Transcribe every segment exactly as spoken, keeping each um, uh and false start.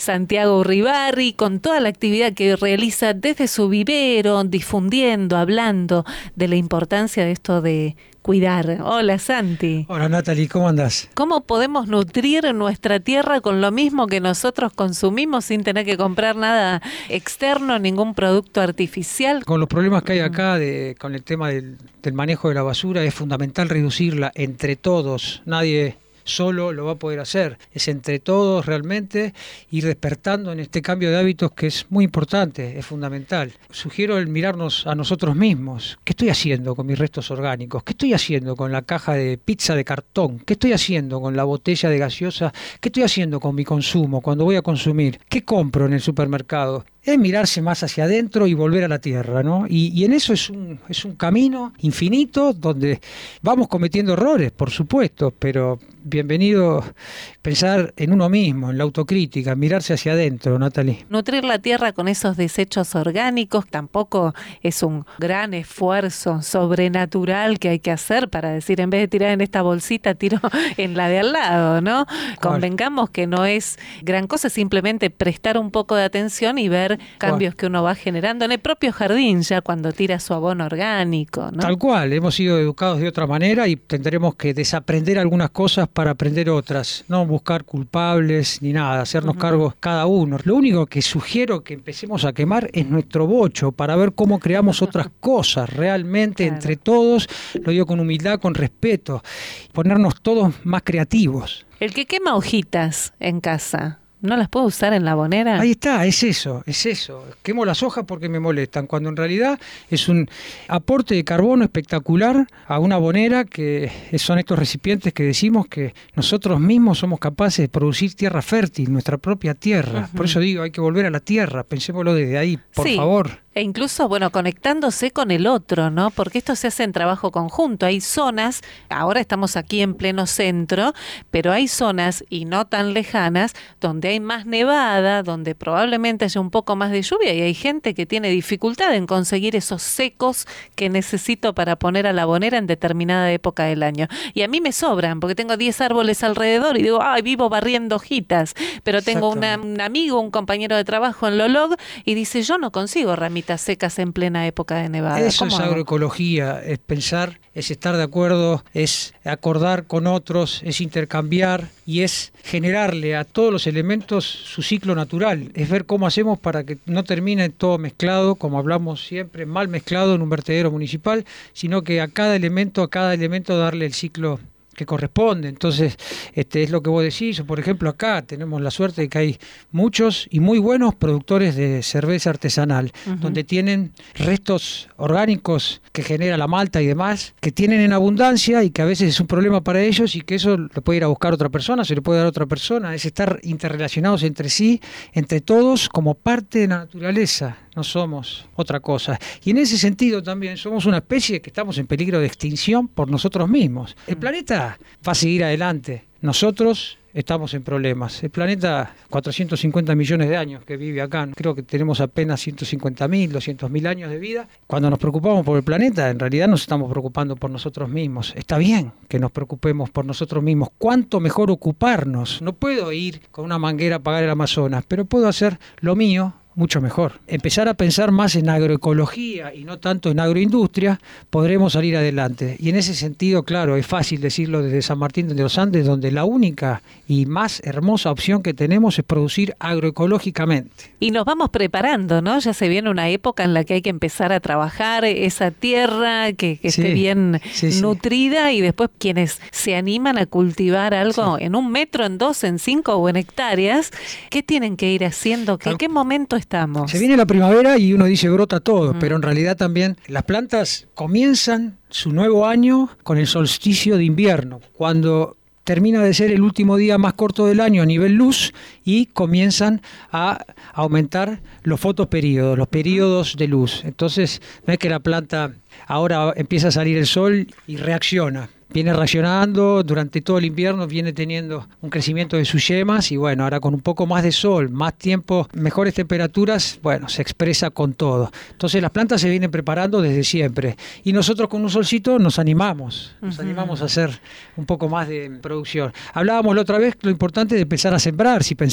Santiago Uribarri, con toda la actividad que realiza desde su vivero, difundiendo, hablando de la importancia de esto de cuidar. Hola, Santi. Hola, Natalie, ¿cómo andás? ¿Cómo podemos nutrir nuestra tierra con lo mismo que nosotros consumimos sin tener que comprar nada externo, ningún producto artificial? Con los problemas que hay acá de, con el tema del, del manejo de la basura, es fundamental reducirla entre todos. Nadie solo lo va a poder hacer. Es entre todos realmente ir despertando en este cambio de hábitos que es muy importante, es fundamental. Sugiero el mirarnos a nosotros mismos. ¿Qué estoy haciendo con mis restos orgánicos? ¿Qué estoy haciendo con la caja de pizza de cartón? ¿Qué estoy haciendo con la botella de gaseosa? ¿Qué estoy haciendo con mi consumo cuando voy a consumir? ¿Qué compro en el supermercado? Es mirarse más hacia adentro y volver a la tierra, ¿no? Y, y en eso es un, es un camino infinito donde vamos cometiendo errores, por supuesto, pero bienvenido pensar en uno mismo, en la autocrítica, mirarse hacia adentro, Natalie. Nutrir la tierra con esos desechos orgánicos tampoco es un gran esfuerzo sobrenatural que hay que hacer para decir, en vez de tirar en esta bolsita, tiro en la de al lado, ¿no? Convengamos que no es gran cosa, simplemente prestar un poco de atención y ver cambios que uno va generando en el propio jardín ya cuando tira su abono orgánico, ¿no? Tal cual, hemos sido educados de otra manera y tendremos que desaprender algunas cosas para aprender otras, no buscar culpables ni nada, hacernos uh-huh. cargo cada uno. Lo único que sugiero que empecemos a quemar es nuestro bocho para ver cómo creamos otras cosas realmente claro. entre todos, lo digo con humildad, con respeto, ponernos todos más creativos. El que quema hojitas en casa, ¿no las puedo usar en la abonera? Ahí está, es eso, es eso. Quemo las hojas porque me molestan, cuando en realidad es un aporte de carbono espectacular a una abonera, que son estos recipientes que decimos que nosotros mismos somos capaces de producir tierra fértil, nuestra propia tierra. Uh-huh. Por eso digo, hay que volver a la tierra, pensémoslo desde ahí, por sí. favor. E incluso, bueno, conectándose con el otro, ¿no? Porque esto se hace en trabajo conjunto. Hay zonas, ahora estamos aquí en pleno centro, pero hay zonas, y no tan lejanas, donde hay más nevada, donde probablemente haya un poco más de lluvia, y hay gente que tiene dificultad en conseguir esos secos que necesito para poner a la abonera en determinada época del año. Y a mí me sobran, porque tengo diez árboles alrededor, y digo, ay, vivo barriendo hojitas. Pero tengo una, un amigo, un compañero de trabajo en Lolog, y dice, yo no consigo ramitas secas en plena época de nevada. Eso es agroecología, es pensar, es estar de acuerdo, es acordar con otros, es intercambiar y es generarle a todos los elementos su ciclo natural, es ver cómo hacemos para que no termine todo mezclado, como hablamos siempre, mal mezclado en un vertedero municipal, sino que a cada elemento, a cada elemento darle el ciclo que corresponde. Entonces, este es lo que vos decís. Por ejemplo, acá tenemos la suerte de que hay muchos y muy buenos productores de cerveza artesanal, uh-huh. donde tienen restos orgánicos que genera la malta y demás, que tienen en abundancia y que a veces es un problema para ellos y que eso lo puede ir a buscar otra persona, se le puede dar a otra persona. Es estar interrelacionados entre sí, entre todos, como parte de la naturaleza. No somos otra cosa. Y en ese sentido también somos una especie que estamos en peligro de extinción por nosotros mismos. El planeta va a seguir adelante. Nosotros estamos en problemas. El planeta, cuatrocientos cincuenta millones de años que vive acá, creo que tenemos apenas ciento cincuenta mil, doscientos mil años de vida. Cuando nos preocupamos por el planeta, en realidad nos estamos preocupando por nosotros mismos. Está bien que nos preocupemos por nosotros mismos. ¿Cuánto mejor ocuparnos? No puedo ir con una manguera a apagar el Amazonas, pero puedo hacer lo mío mucho mejor. Empezar a pensar más en agroecología y no tanto en agroindustria, podremos salir adelante. Y en ese sentido, claro, es fácil decirlo desde San Martín de los Andes, donde la única y más hermosa opción que tenemos es producir agroecológicamente. Y nos vamos preparando, ¿no? Ya se viene una época en la que hay que empezar a trabajar esa tierra, que, que sí, esté bien sí, nutrida, sí. Y después quienes se animan a cultivar algo sí. en un metro, en dos, en cinco o en hectáreas, ¿qué tienen que ir haciendo? ¿En qué momento estamos? Se viene la primavera y uno dice brota todo, mm. pero en realidad también las plantas comienzan su nuevo año con el solsticio de invierno, cuando termina de ser el último día más corto del año a nivel luz y comienzan a aumentar los fotoperíodos, los periodos de luz. Entonces, no es que la planta ahora empieza a salir el sol y reacciona. Viene reaccionando durante todo el invierno, viene teniendo un crecimiento de sus yemas y bueno, ahora con un poco más de sol, más tiempo, mejores temperaturas, bueno, se expresa con todo. Entonces las plantas se vienen preparando desde siempre y nosotros con un solcito nos animamos, nos uh-huh. animamos a hacer un poco más de producción. Hablábamos la otra vez lo importante de empezar a sembrar, si pensamos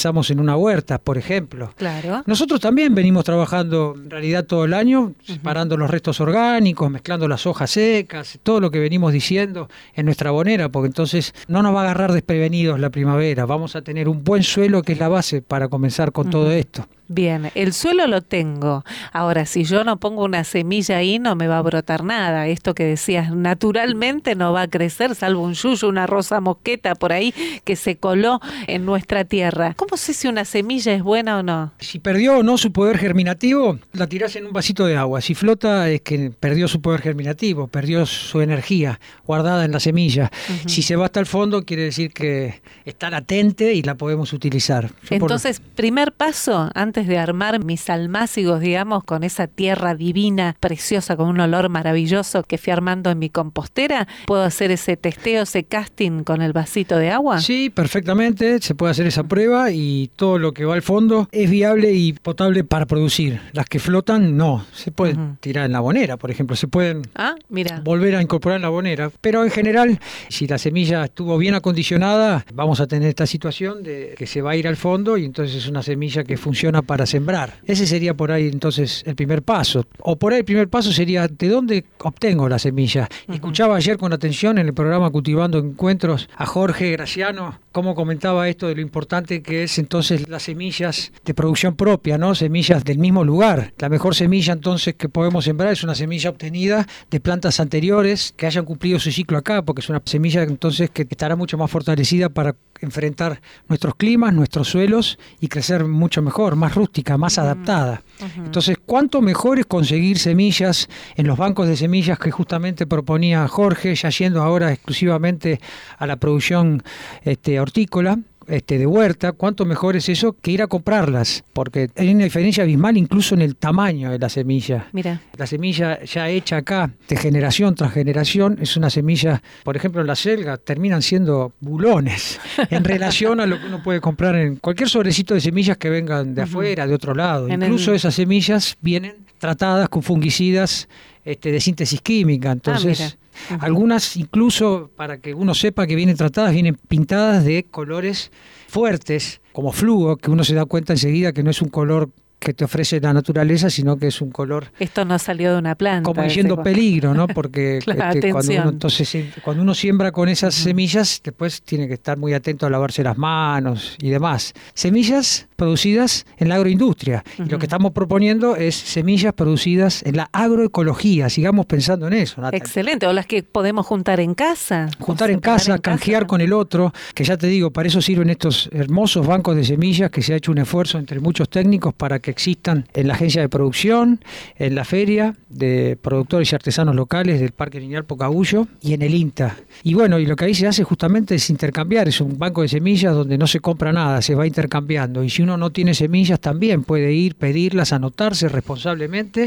pensamos en una huerta, por ejemplo. Claro. Nosotros también venimos trabajando en realidad todo el año, uh-huh. separando los restos orgánicos, mezclando las hojas secas, todo lo que venimos diciendo en nuestra abonera, porque entonces no nos va a agarrar desprevenidos la primavera. Vamos a tener un buen suelo que es la base para comenzar con uh-huh. todo esto. Bien, el suelo lo tengo. Ahora, si yo no pongo una semilla ahí, no me va a brotar nada. Esto que decías, naturalmente no va a crecer, salvo un yuyo, una rosa mosqueta por ahí que se coló en nuestra tierra. ¿Cómo sé si una semilla es buena o no? Si perdió o no su poder germinativo, la tirás en un vasito de agua. Si flota, es que perdió su poder germinativo, perdió su energía guardada en la semilla. Uh-huh. Si se va hasta el fondo, quiere decir que está latente y la podemos utilizar. Yo Entonces, por... primer paso, antes de armar mis almácigos, digamos, con esa tierra divina, preciosa, con un olor maravilloso que fui armando en mi compostera, ¿puedo hacer ese testeo, ese casting con el vasito de agua? Sí, perfectamente, se puede hacer esa prueba y todo lo que va al fondo es viable y potable para producir. Las que flotan, no. Se pueden uh-huh. tirar en la abonera, por ejemplo, se pueden ah, mira. volver a incorporar en la abonera. Pero en general, si la semilla estuvo bien acondicionada, vamos a tener esta situación de que se va a ir al fondo y entonces es una semilla que funciona para sembrar. Ese sería por ahí entonces el primer paso. O por ahí el primer paso sería ¿de dónde obtengo la semilla? Uh-huh. Escuchaba ayer con atención en el programa Cultivando Encuentros a Jorge Graciano, cómo comentaba esto de lo importante que es entonces las semillas de producción propia, ¿no? Semillas del mismo lugar. La mejor semilla entonces que podemos sembrar es una semilla obtenida de plantas anteriores que hayan cumplido su ciclo acá, porque es una semilla entonces que estará mucho más fortalecida para enfrentar nuestros climas, nuestros suelos y crecer mucho mejor, más rústica, más uh-huh. adaptada. Uh-huh. Entonces, ¿cuánto mejor es conseguir semillas en los bancos de semillas que justamente proponía Jorge, ya yendo ahora exclusivamente a la producción este, hortícola? Este, de huerta, cuánto mejor es eso que ir a comprarlas, porque hay una diferencia abismal incluso en el tamaño de la semilla. Mira. La semilla ya hecha acá, de generación tras generación, es una semilla, por ejemplo en la selga, terminan siendo bulones en relación a lo que uno puede comprar en cualquier sobrecito de semillas que vengan de uh-huh. afuera, de otro lado. En incluso el... esas semillas vienen tratadas con fungicidas este, de síntesis química, entonces... Ah, Uh-huh. algunas incluso, para que uno sepa que vienen tratadas, vienen pintadas de colores fuertes, como fluo, que uno se da cuenta enseguida que no es un color que te ofrece la naturaleza, sino que es un color... Esto no salió de una planta. Como diciendo peligro, ¿no? Porque claro, este, cuando, uno, entonces, cuando uno siembra con esas uh-huh. semillas, después tiene que estar muy atento a lavarse las manos y demás. Semillas producidas en la agroindustria. Uh-huh. Y lo que estamos proponiendo es semillas producidas en la agroecología. Sigamos pensando en eso, Natalia. Excelente. O las que podemos juntar en casa. Juntar en casa, en canjear casa. Con el otro, que ya te digo, para eso sirven estos hermosos bancos de semillas que se ha hecho un esfuerzo entre muchos técnicos para que existan en la agencia de producción, en la feria de productores y artesanos locales del Parque Lineal Pocahullo y en el INTA. Y bueno, y lo que ahí se hace justamente es intercambiar, es un banco de semillas donde no se compra nada, se va intercambiando. Y si uno no tiene semillas también puede ir, pedirlas, anotarse responsablemente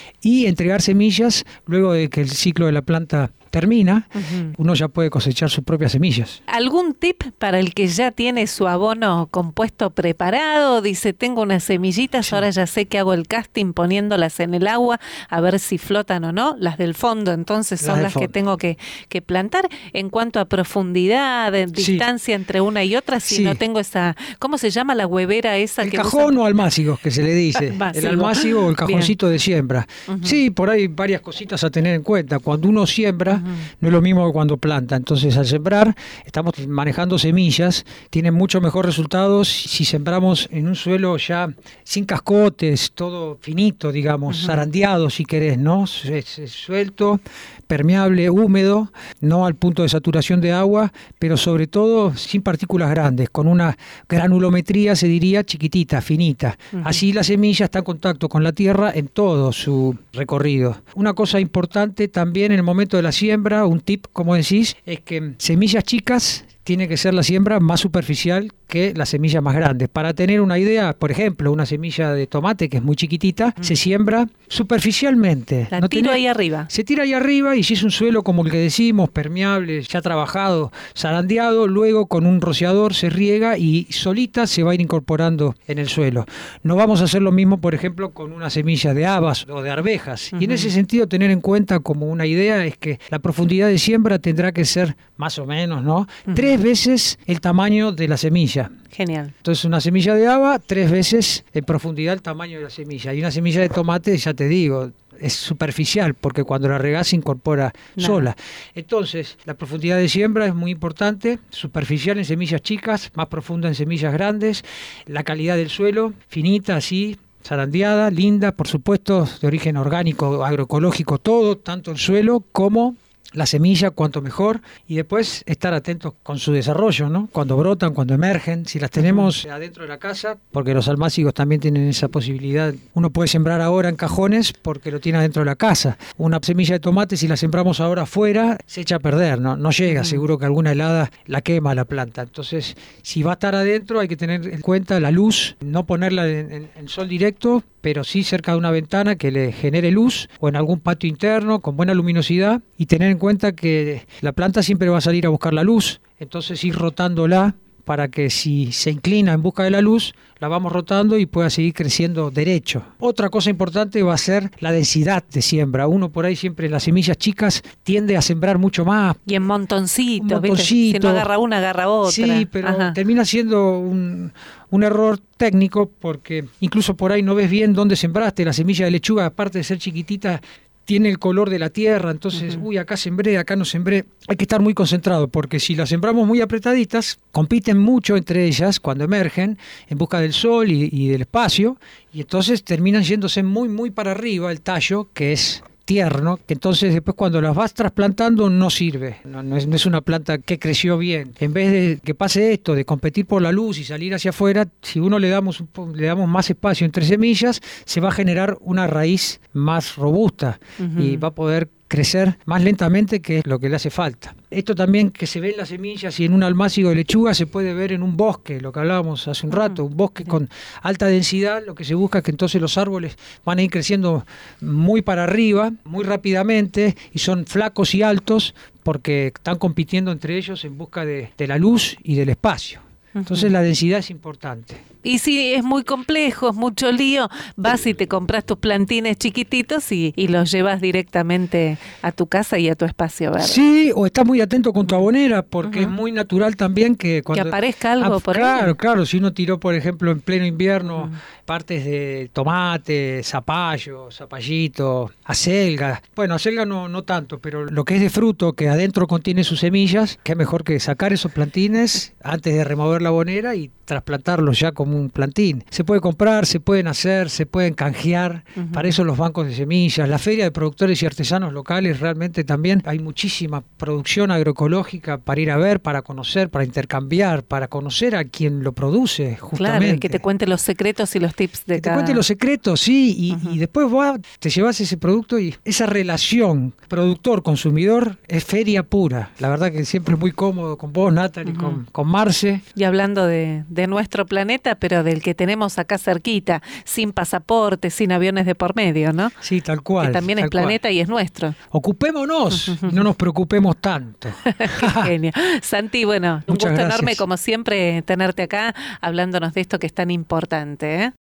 y entregar semillas luego de que el ciclo de la planta termina, uh-huh. uno ya puede cosechar sus propias semillas. ¿Algún tip para el que ya tiene su abono compuesto preparado? Dice, tengo unas semillitas, sí. ahora ya sé que hago el casting poniéndolas en el agua a ver si flotan o no. Las del fondo entonces son las, las que tengo que, que plantar. En cuanto a profundidad, de distancia sí. entre una y otra, si sí. no tengo esa, ¿cómo se llama la huevera esa? El que cajón usan? O almácigos que se le dice. El almácigo o el cajoncito Bien. De siembra. Uh-huh. Sí, por ahí varias cositas a tener en cuenta. Cuando uno siembra, uh-huh. no es lo mismo que cuando planta. Entonces, al sembrar, estamos manejando semillas. Tienen mucho mejor resultados si sembramos en un suelo ya sin cascotes, todo finito, digamos, uh-huh. zarandeado, si querés, ¿no? Es, es suelto, permeable, húmedo, no al punto de saturación de agua, pero sobre todo sin partículas grandes, con una granulometría, se diría, chiquitita, finita. Uh-huh. Así la semilla está en contacto con la tierra en todo su recorrido. Una cosa importante también en el momento de la siembra, un tip, como decís, es que semillas chicas tiene que ser la siembra más superficial que las semillas más grandes. Para tener una idea, por ejemplo, una semilla de tomate que es muy chiquitita, mm. se siembra superficialmente. La no tiro tiene, ahí arriba. Se tira ahí arriba y si es un suelo como el que decimos, permeable, ya trabajado, zarandeado, luego con un rociador se riega y solita se va a ir incorporando en el suelo. No vamos a hacer lo mismo, por ejemplo, con una semilla de habas o de arvejas. Uh-huh. Y en ese sentido, tener en cuenta como una idea es que la profundidad de siembra tendrá que ser más o menos, ¿no? Uh-huh. Tres veces el tamaño de la semilla. semilla. Genial. Entonces una semilla de haba, tres veces en profundidad el tamaño de la semilla. Y una semilla de tomate, ya te digo, es superficial porque cuando la regás se incorpora Nada. sola. Entonces, la profundidad de siembra es muy importante, superficial en semillas chicas, más profunda en semillas grandes, la calidad del suelo, finita así, zarandeada, linda, por supuesto, de origen orgánico, agroecológico, todo, tanto el suelo como la semilla, cuanto mejor, y después estar atentos con su desarrollo, ¿no? Cuando brotan, cuando emergen, si las tenemos uh-huh. adentro de la casa, porque los almácigos también tienen esa posibilidad. Uno puede sembrar ahora en cajones porque lo tiene adentro de la casa. Una semilla de tomate, si la sembramos ahora afuera, se echa a perder, no, no llega, uh-huh. seguro que alguna helada la quema la planta. Entonces, si va a estar adentro, hay que tener en cuenta la luz, no ponerla en, en, en sol directo, pero sí cerca de una ventana que le genere luz, o en algún patio interno con buena luminosidad, y tener en cuenta que la planta siempre va a salir a buscar la luz, entonces ir rotándola para que si se inclina en busca de la luz, la vamos rotando y pueda seguir creciendo derecho. Otra cosa importante va a ser la densidad de siembra. Uno por ahí siempre en las semillas chicas tiende a sembrar mucho más. Y en montoncitos, montoncito. ¿viste? Si no agarra una, agarra otra. Sí, pero Ajá. termina siendo un, un error técnico porque incluso por ahí no ves bien dónde sembraste. La semilla de lechuga, aparte de ser chiquitita, tiene el color de la tierra, entonces, uh-huh. uy, acá sembré, acá no sembré. Hay que estar muy concentrado, porque si las sembramos muy apretaditas, compiten mucho entre ellas cuando emergen, en busca del sol y, y del espacio, y entonces terminan yéndose muy, muy para arriba el tallo, que es tierno, que entonces después cuando las vas trasplantando no sirve, no, no, es, no es una planta que creció bien. En vez de que pase esto, de competir por la luz y salir hacia afuera, si uno le damos, le damos más espacio entre semillas, se va a generar una raíz más robusta uh-huh. y va a poder crecer más lentamente, que es lo que le hace falta. Esto también que se ve en las semillas y en un almácigo de lechuga se puede ver en un bosque, lo que hablábamos hace un rato, un bosque con alta densidad. Lo que se busca es que entonces los árboles van a ir creciendo muy para arriba, muy rápidamente, y son flacos y altos porque están compitiendo entre ellos en busca de, de la luz y del espacio. Entonces la densidad es importante. Y si es muy complejo, es mucho lío, vas y te compras tus plantines chiquititos y, y los llevas directamente a tu casa y a tu espacio verde. Sí, o estás muy atento con tu abonera, porque uh-huh. es muy natural también que cuando... Que aparezca algo ah, por claro, ahí. Claro, claro, si uno tiró, por ejemplo, en pleno invierno, uh-huh. partes de tomate, zapallo, zapallito, acelga. Bueno, acelga no, no tanto, pero lo que es de fruto, que adentro contiene sus semillas, qué mejor que sacar esos plantines antes de remover la abonera y trasplantarlos ya como un plantín. Se puede comprar, se pueden hacer, se pueden canjear, uh-huh. para eso los bancos de semillas, la feria de productores y artesanos locales, realmente también hay muchísima producción agroecológica para ir a ver, para conocer, para intercambiar, para conocer a quien lo produce, justamente. Claro, y que te cuente los secretos y los tips de que cada... te cuente los secretos, sí, y, uh-huh. y después vos te llevas ese producto y esa relación productor-consumidor es feria pura. La verdad que siempre es muy cómodo con vos, Natalie, uh-huh. con, con Marce. Y hablando de, de nuestro planeta, pero del que tenemos acá cerquita, sin pasaporte, sin aviones de por medio, ¿no? Sí, tal cual. Que también es planeta cual. Y es nuestro. Ocupémonos y no nos preocupemos tanto. Qué genio. Santi, bueno, un Muchas gusto gracias. enorme, como siempre, tenerte acá hablándonos de esto que es tan importante, ¿eh?